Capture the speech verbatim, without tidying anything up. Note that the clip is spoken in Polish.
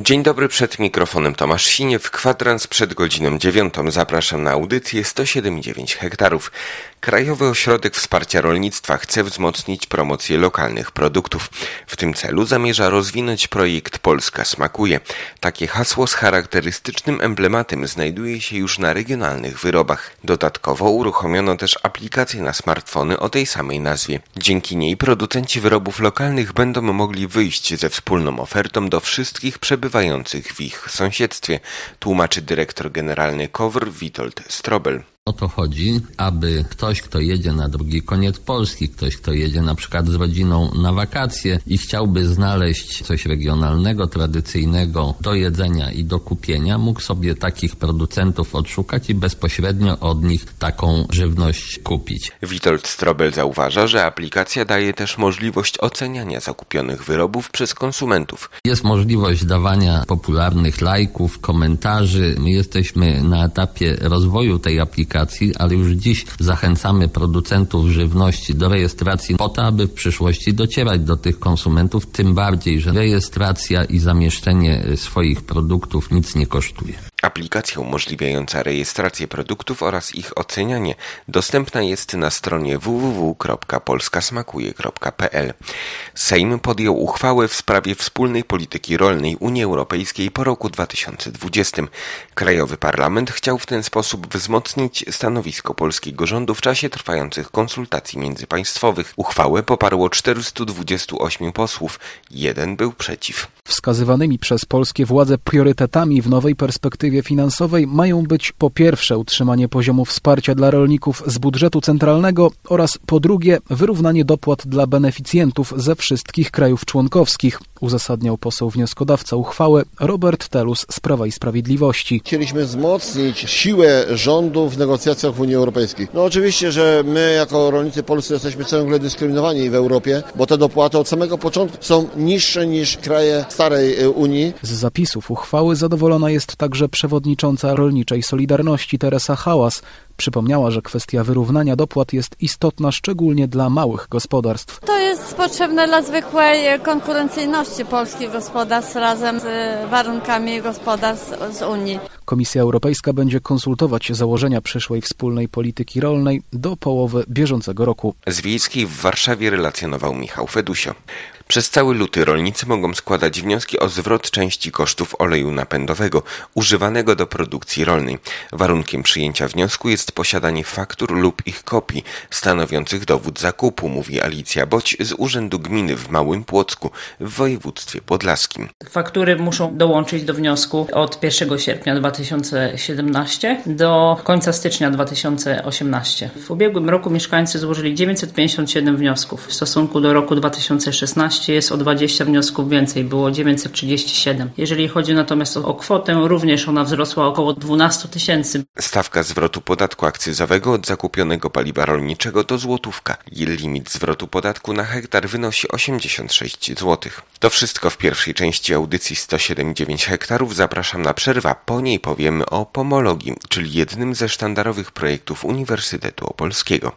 Dzień dobry, przed mikrofonem Tomasz Siniew. Kwadrans przed godziną dziewiątą. Zapraszam na audycję sto siedem i dziewięć hektarów. Krajowy Ośrodek Wsparcia Rolnictwa chce wzmocnić promocję lokalnych produktów. W tym celu zamierza rozwinąć projekt Polska smakuje. Takie hasło z charakterystycznym emblematem znajduje się już na regionalnych wyrobach. Dodatkowo uruchomiono też aplikację na smartfony o tej samej nazwie. Dzięki niej producenci wyrobów lokalnych będą mogli wyjść ze wspólną ofertą do wszystkich przebywających w ich sąsiedztwie, tłumaczy dyrektor generalny K O W R Witold Strobel. O to chodzi, aby ktoś, kto jedzie na drugi koniec Polski, ktoś, kto jedzie na przykład z rodziną na wakacje i chciałby znaleźć coś regionalnego, tradycyjnego do jedzenia i do kupienia, mógł sobie takich producentów odszukać i bezpośrednio od nich taką żywność kupić. Witold Strobel zauważa, że aplikacja daje też możliwość oceniania zakupionych wyrobów przez konsumentów. Jest możliwość dawania popularnych lajków, komentarzy. My jesteśmy na etapie rozwoju tej aplikacji, ale już dziś zachęcamy producentów żywności do rejestracji po to, aby w przyszłości docierać do tych konsumentów, tym bardziej, że rejestracja i zamieszczenie swoich produktów nic nie kosztuje. Aplikacja umożliwiająca rejestrację produktów oraz ich ocenianie dostępna jest na stronie w w w kropka polska smakuje kropka p l. Sejm podjął uchwałę w sprawie wspólnej polityki rolnej Unii Europejskiej po roku dwa tysiące dwudziestym. Krajowy Parlament chciał w ten sposób wzmocnić stanowisko polskiego rządu w czasie trwających konsultacji międzypaństwowych. Uchwałę poparło czterystu dwudziestu ośmiu posłów, jeden był przeciw. Wskazywanymi przez polskie władze priorytetami w nowej perspektywie finansowej mają być po pierwsze utrzymanie poziomu wsparcia dla rolników z budżetu centralnego oraz po drugie wyrównanie dopłat dla beneficjentów ze wszystkich krajów członkowskich, uzasadniał poseł wnioskodawca uchwały Robert Telus z Prawa i Sprawiedliwości. Chcieliśmy wzmocnić siłę rządu w negocjacjach w Unii Europejskiej. No oczywiście, że my jako rolnicy polscy jesteśmy ciągle dyskryminowani w Europie, bo te dopłaty od samego początku są niższe niż kraje starej Unii. Z zapisów uchwały zadowolona jest także przewodnicząca Rolniczej Solidarności Teresa Hałas. Przypomniała, że kwestia wyrównania dopłat jest istotna szczególnie dla małych gospodarstw. To jest potrzebne dla zwykłej konkurencyjności polskich gospodarstw razem z warunkami gospodarstw z Unii. Komisja Europejska będzie konsultować założenia przyszłej wspólnej polityki rolnej do połowy bieżącego roku. Z Wiejskiej w Warszawie relacjonował Michał Fedusio. Przez cały luty rolnicy mogą składać wnioski o zwrot części kosztów oleju napędowego używanego do produkcji rolnej. Warunkiem przyjęcia wniosku jest posiadanie faktur lub ich kopii stanowiących dowód zakupu, mówi Alicja Boć z Urzędu Gminy w Małym Płocku w województwie podlaskim. Faktury muszą dołączyć do wniosku od pierwszego sierpnia dwa tysiące siedemnastego do końca stycznia dwa tysiące osiemnastego. W ubiegłym roku mieszkańcy złożyli dziewięćset pięćdziesiąt siedem wniosków. W stosunku do roku dwa tysiące szesnastego jest o dwadzieścia wniosków więcej, było dziewięćset trzydzieści siedem. Jeżeli chodzi natomiast o kwotę, również ona wzrosła około dwanaście tysięcy. Stawka zwrotu podatku akcyzowego od zakupionego paliwa rolniczego to złotówka. Limit zwrotu podatku na hektar wynosi osiemdziesiąt sześć złotych. To wszystko w pierwszej części audycji sto siedem i dziewięć hektarów. Zapraszam na przerwę. Po niej powiemy o pomologii, czyli jednym ze sztandarowych projektów Uniwersytetu Opolskiego.